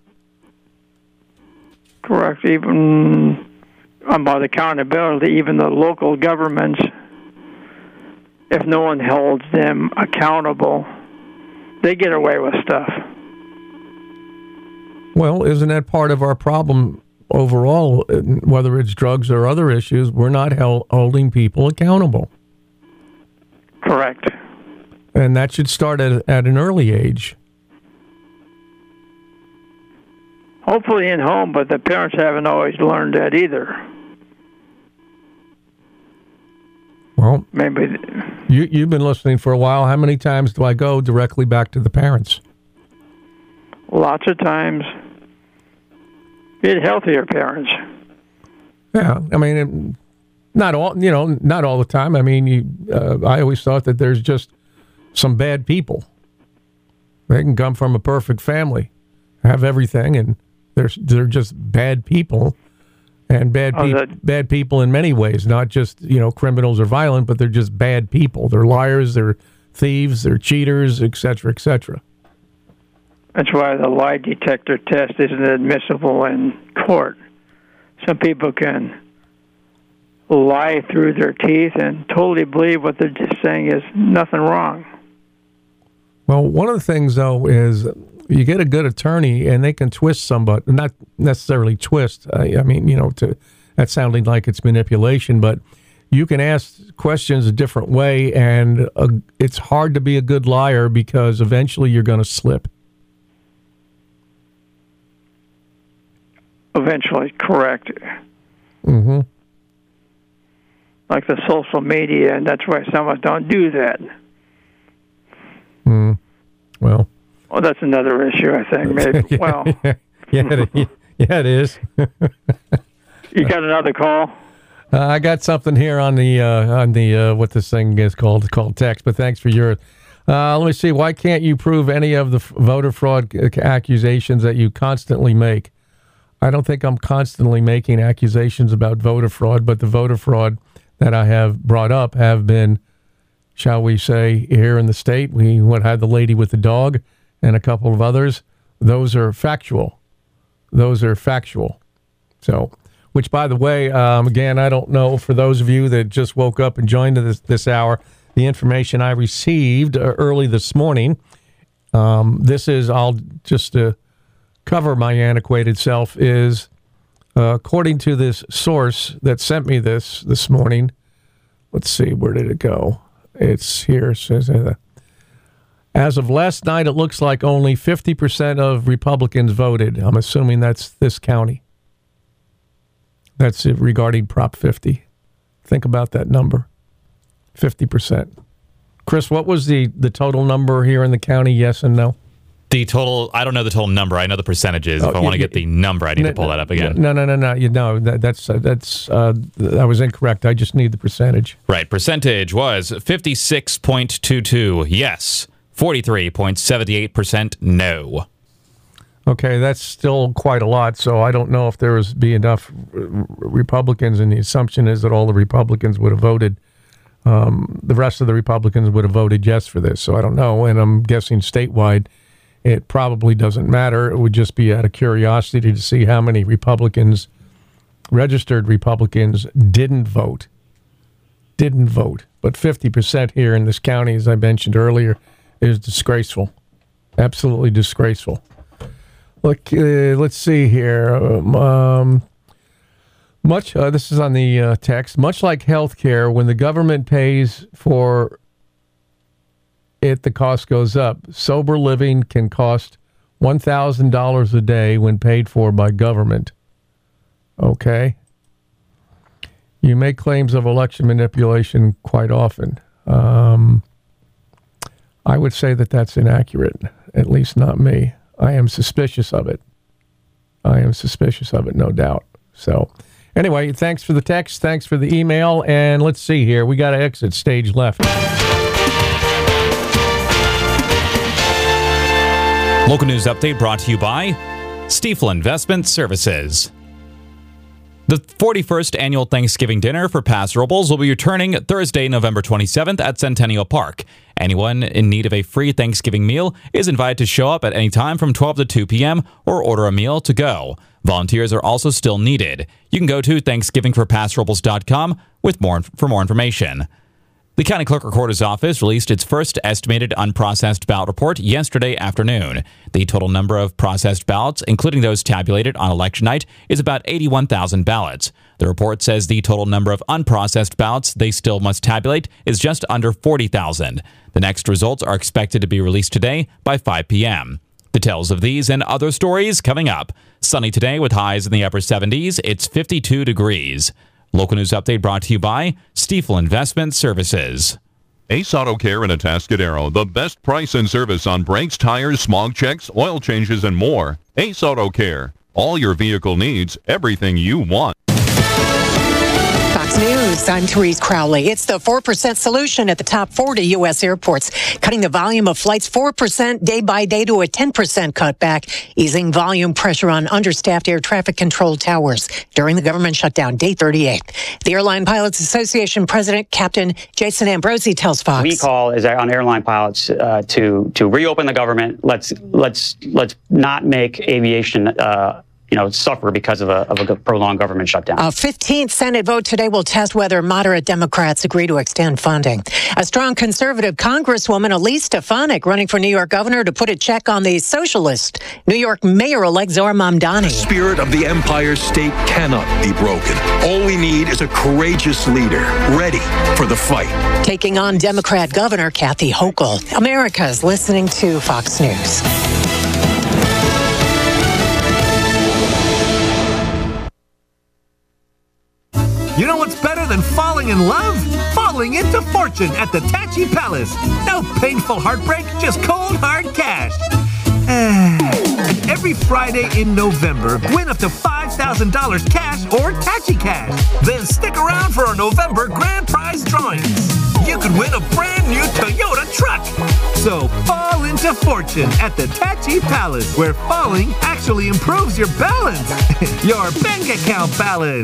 Correct. Even about accountability, even the local governments, if no one holds them accountable, they get away with stuff. Well, isn't that part of our problem overall, whether it's drugs or other issues? We're not holding people accountable. Correct. And that should start at an early age. Hopefully in home, but the parents haven't always learned that either. Well, maybe you've been listening for a while. How many times do I go directly back to the parents? Lots of times. Get healthier parents. Yeah, I mean, not all the time. I mean, I always thought that there's just some bad people. They can come from a perfect family, have everything, and they're just bad people, and bad people in many ways, not just criminals or violent, but they're just bad people. They're liars, they're thieves, they're cheaters, etc., etc. That's why the lie detector test isn't admissible in court. Some people can lie through their teeth and totally believe what they're just saying is nothing wrong. Well, one of the things, though, is you get a good attorney and they can twist somebody, not necessarily twist. I mean, that sounding like it's manipulation, but you can ask questions a different way, and it's hard to be a good liar because eventually you're going to slip. Eventually, correct. Mm-hmm. Like the social media, and that's why some of us don't do that. Well, that's another issue, I think. Maybe. Well, it is. You got another call? I got something here on the what this thing is called. It's called text. But thanks for your. Let me see. Why can't you prove any of the voter fraud accusations that you constantly make? I don't think I'm constantly making accusations about voter fraud, but the voter fraud that I have brought up have been, shall we say, here in the state. We had the lady with the dog and a couple of others. Those are factual. So, which, by the way, again, I don't know, for those of you that just woke up and joined this hour, the information I received early this morning, this is, I'll just cover my antiquated self, is according to this source that sent me this morning. Let's see, where did it go? It's here. It says, as of last night, it looks like only 50% of Republicans voted. I'm assuming that's this county. That's it regarding Prop 50. Think about that number. 50%. Chris, what was the total number here in the county, yes and no? The total, I don't know the total number. I know the percentages. If I want to get the number, I need to pull that up again. No. That's I was incorrect. I just need the percentage. Right. Percentage was 56.22 yes, 43.78% no. Okay, that's still quite a lot, so I don't know if there be enough Republicans, and the assumption is that all the Republicans would have voted. The rest of the Republicans would have voted yes for this, so I don't know, and I'm guessing statewide it probably doesn't matter. It would just be out of curiosity to see how many Republicans, registered Republicans, didn't vote. But 50% here in this county, as I mentioned earlier, is disgraceful. Absolutely disgraceful. Look, let's see here. This is on the text. Much like healthcare, when the government pays for it, the cost goes up. Sober living can cost $1,000 a day when paid for by government. Okay. You make claims of election manipulation quite often. I would say that that's inaccurate, at least not me. I am suspicious of it. No doubt. So, anyway, thanks for the text. Thanks for the email. And let's see here. We got to exit stage left. Local news update brought to you by Stifel Investment Services. The 41st annual Thanksgiving dinner for Paso Robles will be returning Thursday, November 27th at Centennial Park. Anyone in need of a free Thanksgiving meal is invited to show up at any time from 12 to 2 p.m. or order a meal to go. Volunteers are also still needed. You can go to thanksgivingforpasorobles.com for more information. The County Clerk Recorder's Office released its first estimated unprocessed ballot report yesterday afternoon. The total number of processed ballots, including those tabulated on election night, is about 81,000 ballots. The report says the total number of unprocessed ballots they still must tabulate is just under 40,000. The next results are expected to be released today by 5 p.m. Details of these and other stories coming up. Sunny today with highs in the upper 70s. It's 52 degrees. Local news update brought to you by Stifel Investment Services. Ace Auto Care in Atascadero, the best price and service on brakes, tires, smog checks, oil changes, and more. Ace Auto Care. All your vehicle needs, everything you want. Fox News, I'm Therese Crowley. It's the 4% solution at the top 40 U.S. airports, cutting the volume of flights 4% day by day to a 10% cutback, easing volume pressure on understaffed air traffic control towers during the government shutdown, day 38. The Airline Pilots Association president, Captain Jason Ambrosi, tells Fox. We call is on airline pilots to reopen the government. Let's not make aviation suffer because of a prolonged government shutdown. A 15th Senate vote today will test whether moderate Democrats agree to extend funding. A strong conservative Congresswoman, Elise Stefanik, running for New York governor to put a check on the socialist New York mayor-elect Zohar Mamdani. The spirit of the Empire State cannot be broken. All we need is a courageous leader, ready for the fight. Taking on Democrat Governor Kathy Hochul. America's listening to Fox News. You know what's better than falling in love? Falling into fortune at the Tachi Palace. No painful heartbreak, just cold, hard cash. And every Friday in November, win up to $5,000 cash or Tachi Cash. Then stick around for our November grand prize drawings. You could win a brand new Toyota truck. So fall into fortune at the Tachi Palace, where falling actually improves your balance. Your bank account balance.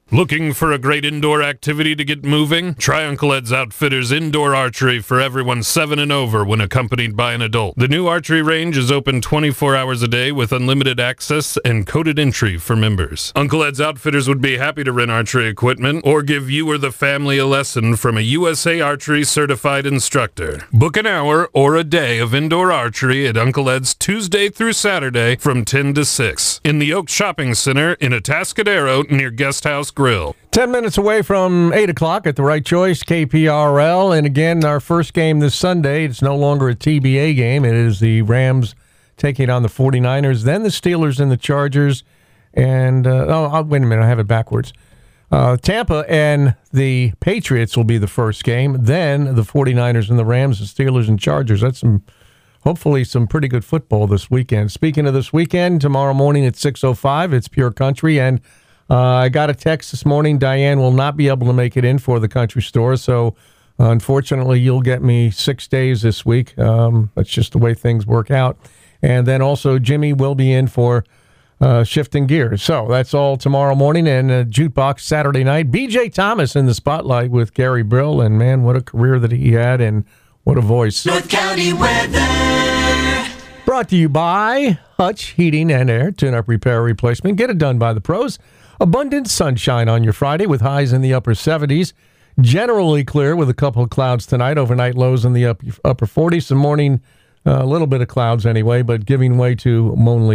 Looking for a great indoor activity to get moving? Try Uncle Ed's Outfitters Indoor Archery for everyone 7 and over when accompanied by an adult. The new archery range is open 24 hours a day with unlimited access and coded entry for members. Uncle Ed's Outfitters would be happy to rent archery equipment or give you or the family a lesson from a USA Archery certified instructor. Book an hour or a day of indoor archery at Uncle Ed's Tuesday through Saturday from 10 to 6 in the Oak Shopping Center in Atascadero near Guest House Grill. 10 minutes away from 8 o'clock at the Right Choice, KPRL. And again, our first game this Sunday, it's no longer a TBA game. It is the Rams taking on the 49ers, then the Steelers and the Chargers. And, wait a minute, I have it backwards. Tampa and the Patriots will be the first game. Then the 49ers and the Rams, the Steelers and Chargers. That's hopefully some pretty good football this weekend. Speaking of this weekend, tomorrow morning at 6:05, it's Pure Country. And I got a text this morning. Diane will not be able to make it in for the country store. So, unfortunately, you'll get me 6 days this week. That's just the way things work out. And then also Jimmy will be in for Shifting Gears. So that's all tomorrow morning. And Jukebox Saturday night. B.J. Thomas in the spotlight with Gary Brill. And, man, what a career that he had and what a voice. North County weather. Brought to you by Hutch Heating and Air. Tune-up, repair, replacement. Get it done by the pros. Abundant sunshine on your Friday with highs in the upper 70s. Generally clear with a couple of clouds tonight. Overnight lows in the upper 40s. Some morning, a little bit of clouds anyway, but giving way to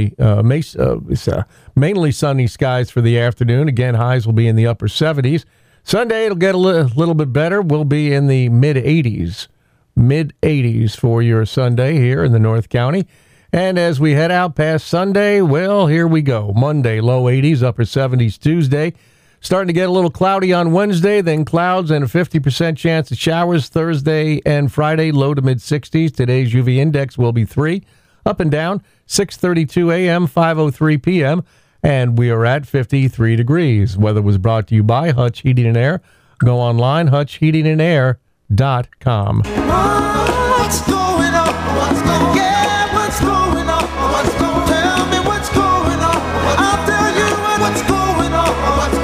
mainly sunny skies for the afternoon. Again, highs will be in the upper 70s. Sunday, it'll get a little bit better. We'll be in the mid-80s. Mid-80s for your Sunday here in the North County. And as we head out past Sunday, well, here we go. Monday, low 80s, upper 70s Tuesday. Starting to get a little cloudy on Wednesday, then clouds and a 50% chance of showers Thursday and Friday, low to mid-60s. Today's UV index will be 3, up and down, 6:32 a.m., 5:03 p.m., and we are at 53 degrees. Weather was brought to you by Hutch Heating and Air. Go online, hutchheatingandair.com. What's going on? What's going on? Yeah, what's going on? What's going on? Tell me what's going on. I'll tell you what's going on. What's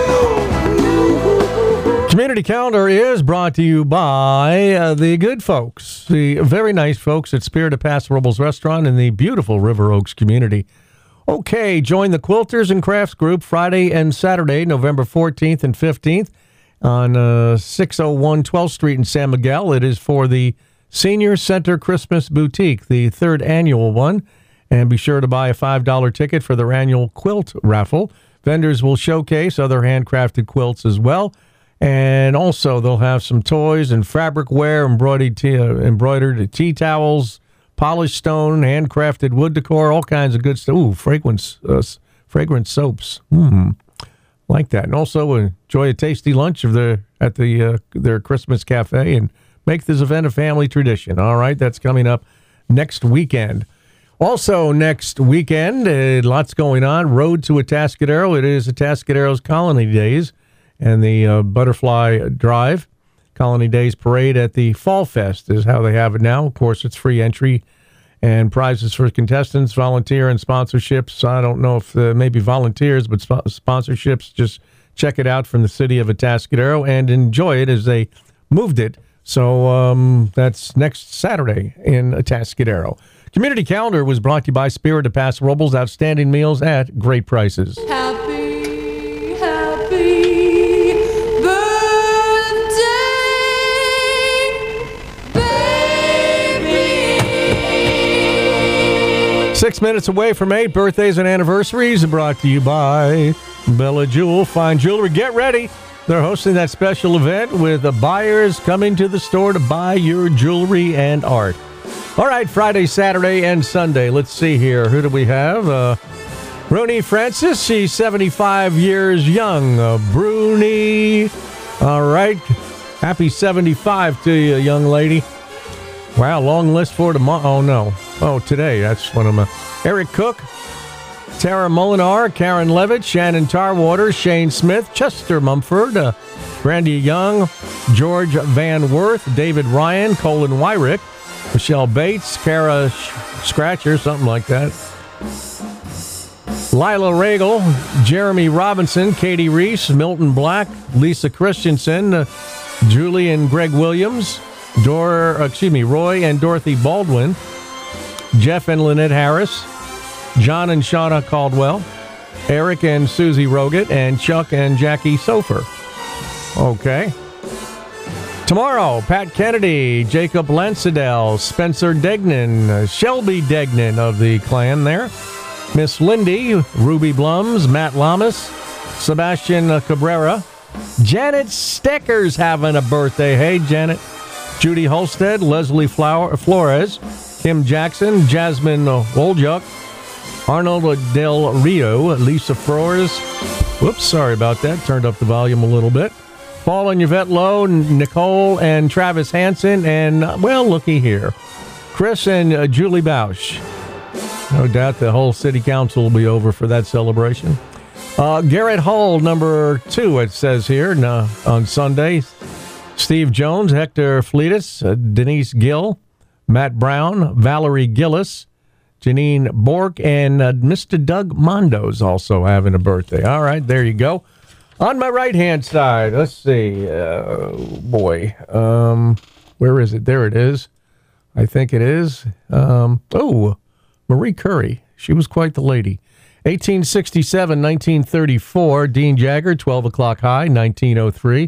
going on? Community Calendar is brought to you by the good folks, the very nice folks at Spirit of Paso Robles Restaurant in the beautiful River Oaks community. Okay, join the Quilters and Crafts Group Friday and Saturday, November 14th and 15th. On 601 12th Street in San Miguel. It is for the Senior Center Christmas Boutique, the third annual one. And be sure to buy a $5 ticket for their annual quilt raffle. Vendors will showcase other handcrafted quilts as well. And also they'll have some toys and fabric wear, embroidered tea towels, polished stone, handcrafted wood decor, all kinds of good stuff. Ooh, fragrant soaps. Like that. And also enjoy a tasty lunch at their Christmas cafe and make this event a family tradition. All right, that's coming up next weekend. Also next weekend, lots going on. Road to Atascadero. It is Atascadero's Colony Days and the Butterfly Drive. Colony Days Parade at the Fall Fest is how they have it now. Of course, it's free entry and prizes for contestants, volunteer, and sponsorships. I don't know if maybe volunteers, but sponsorships. Just check it out from the city of Atascadero and enjoy it as they moved it. So that's next Saturday in Atascadero. Community Calendar was brought to you by Spirit of Paso Robles. Outstanding meals at great prices. Happy, happy birthday, 6 minutes away from 8, birthdays and anniversaries brought to you by Bella Jewel. Fine jewelry. Get ready. They're hosting that special event with the buyers coming to the store to buy your jewelry and art. All right, Friday, Saturday, and Sunday. Let's see here. Who do we have? Bruni Francis. She's 75 years young. Bruni. All right. Happy 75 to you, young lady. Wow, long list for tomorrow. Oh, no. Oh, today. That's one of my... Eric Cook, Tara Molinar, Karen Levitt, Shannon Tarwater, Shane Smith, Chester Mumford, Brandy Young, George Van Worth, David Ryan, Colin Wyrick, Michelle Bates, Kara Scratcher, something like that. Lila Regal, Jeremy Robinson, Katie Reese, Milton Black, Lisa Christensen, Julie and Greg Williams, Roy and Dorothy Baldwin, Jeff and Lynette Harris, John and Shauna Caldwell, Eric and Susie Roget, and Chuck and Jackie Sofer. Okay. Tomorrow, Pat Kennedy, Jacob Lansadell, Spencer Degnan, Shelby Degnan of the clan there, Miss Lindy, Ruby Blums, Matt Lamas, Sebastian Cabrera, Janet Stecker's having a birthday. Hey, Janet. Judy Holstead, Leslie Flores, Kim Jackson, Jasmine Woljuk, Arnold Del Rio, Lisa Flores. Whoops, sorry about that. Turned up the volume a little bit. Paul and Yvette Lowe, Nicole and Travis Hansen, and, well, looky here, Chris and Julie Bausch. No doubt the whole city council will be over for that celebration. Garrett Hull, number 2, it says here, on Sunday. Steve Jones, Hector Fleetus, Denise Gill, Matt Brown, Valerie Gillis, Janine Bork, and Mr. Doug Mondo's also having a birthday. All right, there you go. On my right-hand side, let's see. Where is it? There it is. I think it is. Marie Curry. She was quite the lady. 1867, 1934, Dean Jagger, 12 O'Clock High, 1903.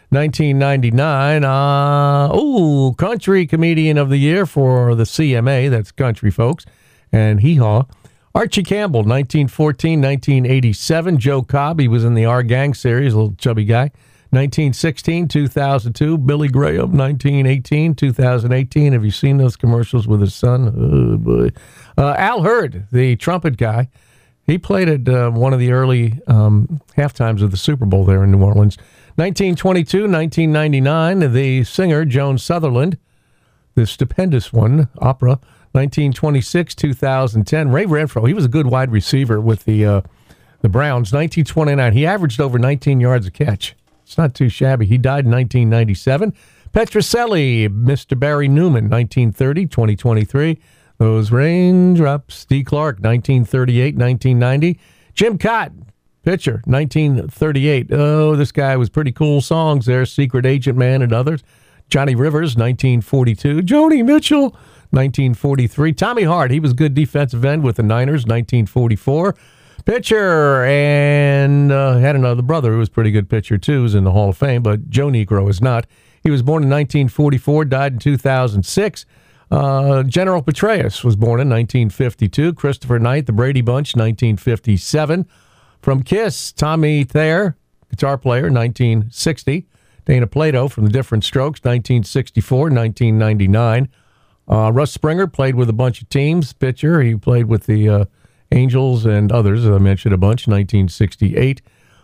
1999, Country Comedian of the Year for the CMA, that's country folks, and hee-haw. Archie Campbell, 1914, 1987. Joe Cobb, he was in the Our Gang series, a little chubby guy. 1916, 2002. Billy Graham, 1918, 2018. Have you seen those commercials with his son? Oh, boy. Al Hurd, the trumpet guy, he played at one of the early halftimes of the Super Bowl there in New Orleans. 1922, 1999, the singer Joan Sutherland, the stupendous one, opera. 1926, 2010, Ray Renfro, he was a good wide receiver with the Browns. 1929, he averaged over 19 yards a catch. It's not too shabby. He died in 1997. Petrocelli, Mr. Barry Newman, 1930, 2023. Those Raindrops, D. Clark, 1938, 1990. Jim Cotton, pitcher, 1938. Oh, this guy was pretty cool songs there. Secret Agent Man and others. Johnny Rivers, 1942. Joni Mitchell, 1943. Tommy Hart, he was good defensive end with the Niners, 1944. Pitcher, and had another brother who was a pretty good pitcher too, who's in the Hall of Fame, but Joe Negro is not. He was born in 1944, died in 2006. General Petraeus was born in 1952. Christopher Knight, the Brady Bunch, 1957. From Kiss, Tommy Thayer, guitar player, 1960. Dana Plato from the Different Strokes, 1964, 1999. Russ Springer played with a bunch of teams, pitcher. He played with the Angels and others, as I mentioned a bunch, 1968.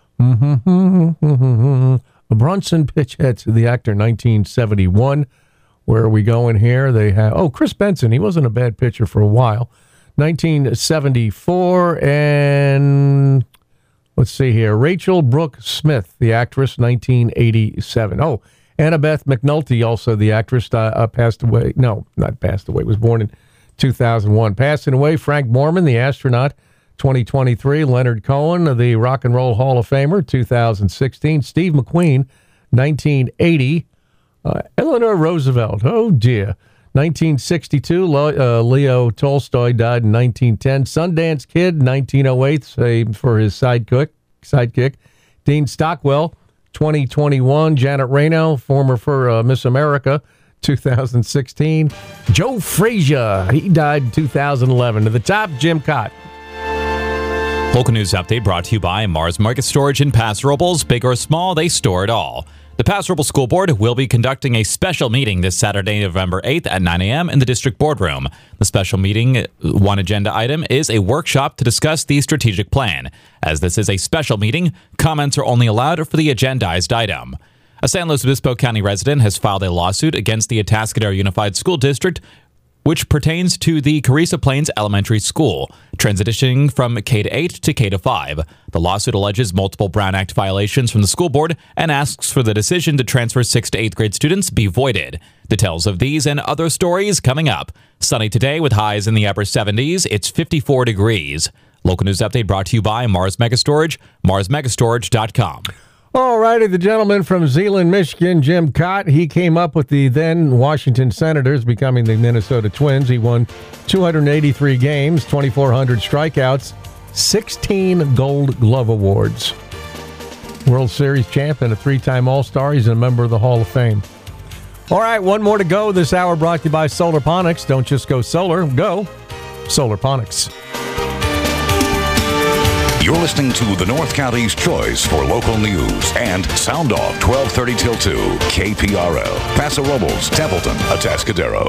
Bronson Pitchett, the actor, 1971. Where are we going here? They have, Chris Benson. He wasn't a bad pitcher for a while. 1974, and let's see here. Rachel Brooke Smith, the actress, 1987. Oh, Annabeth McNulty, also the actress, passed away. No, not passed away. Was born in 2001. Passing away, Frank Borman, the astronaut, 2023. Leonard Cohen, the Rock and Roll Hall of Famer, 2016. Steve McQueen, 1980. Eleanor Roosevelt, oh dear. 1962, Leo Tolstoy died in 1910. Sundance Kid, 1908, for his sidekick. Dean Stockwell, 2021. Janet Reno, former for Miss America, 2016. Joe Frazier, he died in 2011. To the top, Jim Cott. Local news update brought to you by Mars Market Storage in Paso Robles. Big or small, they store it all. The Paso Robles School Board will be conducting a special meeting this Saturday, November 8th at 9 a.m. in the district boardroom. The special meeting, one agenda item, is a workshop to discuss the strategic plan. As this is a special meeting, comments are only allowed for the agendized item. A San Luis Obispo County resident has filed a lawsuit against the Atascadero Unified School District, which pertains to the Carrizo Plains Elementary School, transitioning from K-8 to K-5. The lawsuit alleges multiple Brown Act violations from the school board and asks for the decision to transfer 6th to 8th grade students be voided. Details of these and other stories coming up. Sunny today with highs in the upper 70s. It's 54 degrees. Local news update brought to you by Mars Mega Storage, marsmegastorage.com. All righty, the gentleman from Zeeland, Michigan, Jim Cott, he came up with the then Washington Senators becoming the Minnesota Twins. He won 283 games, 2,400 strikeouts, 16 Gold Glove Awards. World Series champion, a three-time All-Star. He's a member of the Hall of Fame. All right, one more to go this hour, brought to you by Solarponics. Don't just go solar, go Solarponics. You're listening to the North County's choice for local news and Sound Off 1230 till 2, KPRL, Paso Robles, Templeton, Atascadero.